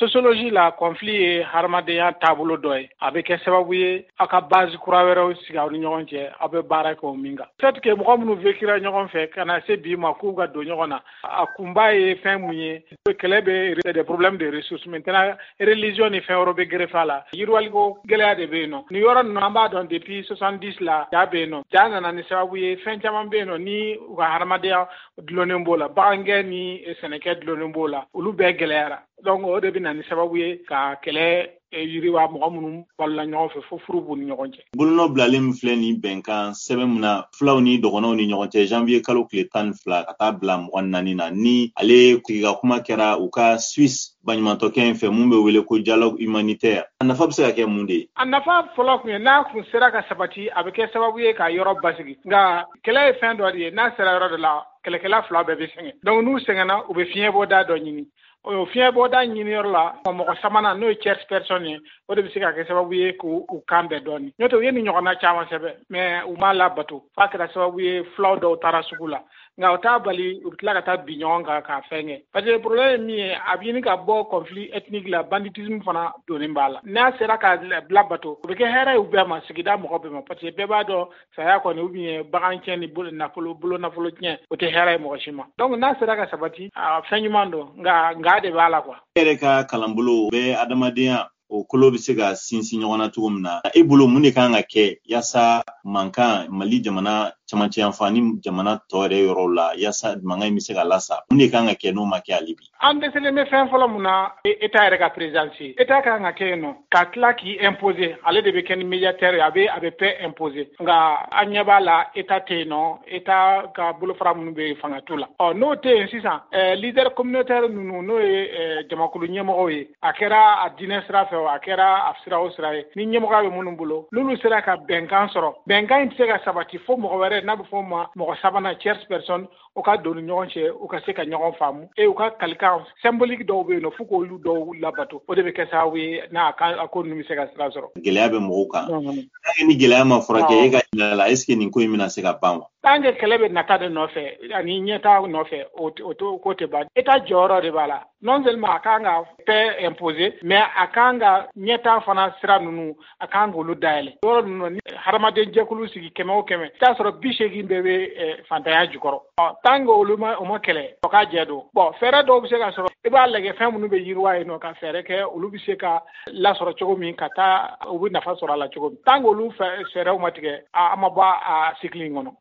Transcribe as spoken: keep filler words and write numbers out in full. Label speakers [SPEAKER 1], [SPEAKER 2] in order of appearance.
[SPEAKER 1] sociologie la conflit ye hadamadenya taabolo dɔ ye a bɛ kɛ sababu ye aw ka base kura wɛrɛw sigi aw ni ɲɔgɔn cɛ aw bɛ baara kɛ o min kan fait que mɔgɔ minnu vécura ɲɔgɔn fɛ ka na se bi ma k'u ka don ɲɔgɔn na a kunba ye fɛn mun ye kɛlɛ bɛ des problèmes de ressources maintenant religion ni fɛn wɛrɛ bɛ greffe a la yiriwaliko gɛlɛya de bɛ yen nɔ nin yɔrɔ ninnu an b'a dɔn depuis soixante-dix la ja bɛ yen nɔ ja nana ni sababu ye fɛn caman bɛ yen nɔ ni u ka hadamadenya dulonnen b'o la bagangɛn ni sɛnɛkɛ dulonnen b'o la olu bɛɛ gɛlɛyara donc o de bɛ na ni sababu ye ka kɛlɛ yiriwa mɔgɔ minnu balola ɲɔgɔn fɛ fo furu b'u ni ɲɔgɔn cɛ.
[SPEAKER 2] Bolonɔ bilalen min filɛ nin bɛnkan sɛbɛn min na filaw ni dɔgɔnɔw ni ɲɔgɔn cɛ janvier kalo tile tan ni fila ka taa bila mugan naani na ni ale ka kuma kɛra u ka Suisse baɲumankɛ in fɛ mun bɛ wele ko dialogue humanitaire a nafa bɛ se ka kɛ mun de ye?
[SPEAKER 1] A nafa fɔlɔ kun ye n'a kun sera ka sabati a bɛ kɛ sababu ye ka yɔrɔ basigi nka kɛlɛ ye fɛn dɔ de ye n'a sera yɔrɔ dɔ la kɛlɛkɛla fila bɛɛ bɛ sɛgɛn donc n'u sɛgɛnna u bɛ fiɲɛ bɔda dɔ ɲini o fiɲɛ bɔda ɲiniyɔrɔ la mɔgɔ sabanan n'o ye tierce personne ye o de bɛ se ka kɛ sababu ye k'u kan bɛɛ dɔɔni n'o tɛ u ye nin ɲɔgɔnna caman sɛbɛn mais u m'a labato f'a kɛra sababu ye filaw dɔw taara sugu la nka o t'a bali u bɛ tila ka taa bi ɲɔgɔn kan k'a fɛn kɛ parce que problème ye min ye a bɛ ɲini ka bɔ conflit ethnique la banditisme fana donnen b'a la n'a sera ka bila bato o bɛ kɛ hɛrɛ ye u bɛɛ ma sigida mɔgɔ bɛɛ ma parce que bɛɛ b'a dɔn saya kɔni ou bien bagan tiɲɛ ni bolo nafolo bolo nafolo tiɲɛ o tɛ hɛrɛ ye mɔgɔ si ma donc n'a sera ka sabati a fɛn ɲuman don nka nka de b'a la quoi.
[SPEAKER 2] E yɛrɛ ka kalanbolo bɛ adamadenya o kolo bɛ se ka sinsin ɲɔgɔn na cogo min na e bolo mun de kan ka kɛ yaasa mankan Mali jamana camancɛ yanfan ni jamana tɔ yɛrɛ yɔrɔ la yaasa mankan in bɛ se ka lasa mun de kan ka kɛ n'o ma kɛ hali bi?
[SPEAKER 1] An dɛsɛlen bɛ fɛn fɔlɔ mun na État yɛrɛ ka présidence ye État kan ka kɛ yen nɔ ka tila k'i imposer ale de bɛ kɛ ni médiateur ye a bɛ a bɛ bɛɛ imposer nka an ɲɛ b'a la État tɛ yen nɔ État ka bolofara minnu bɛ fanga t'o la ɔ n'o tɛ yen sisan leader communautaire ninnu n'o ye jamakulu ɲɛmɔgɔw ye a kɛra a diinɛ sira fɛ a kɛra a sira o sira ye ni ɲɛmɔgɔ bɛ minnu bolo n'olu sera ka bɛnkan sɔrɔ bɛnkan in tɛ se ka sabati fo mɔgɔ wɛrɛ n'a bɛ fɔ o ma mɔgɔ sabanan tierce personne u ka don ni ɲɔgɔn cɛ u ka se ka ɲɔgɔn faamu e u ka kalikan symbolique dɔw bɛ yen nɔ fo k'olu dɔw labato o de bɛ kɛ sababu ye n'a a ko ninnu bɛ se ka sira sɔrɔ.
[SPEAKER 2] Gɛlɛya bɛ mɔgɔw kan ni gɛlɛya ma furakɛ e ka ɲininka la est-ce que nin ko in bɛna se ka ban wa?
[SPEAKER 1] Tant que kɛlɛ bɛ nata de nɔfɛ ani ɲɛta nɔfɛ o to ko tɛ ban État jɔyɔrɔ de b'a la non seulement a kan ka paix imposer mais a kan ka ɲɛta fana sira ninnu a kan k'olu dayɛlɛ yɔrɔ ninnu ni hadamaden jɛkulu sigi kɛmɛ o kɛmɛ i t'a sɔrɔ bi seegin bɛɛ bɛ fantanya jukɔrɔ ɔ tant que olu ma o ma kɛlɛ o ka jɛ don bon fɛɛrɛ dɔw bɛ se ka sɔrɔ i b'a lajɛ fɛn minnu bɛ yiriwa yen nɔ ka fɛɛrɛ kɛ olu bɛ se ka lasɔrɔ cogo min ka taa u bɛ nafa sɔrɔ a la cogo min tant que olu fɛɛrɛw ma tigɛ a ma bɔ a cycle in kɔnɔ.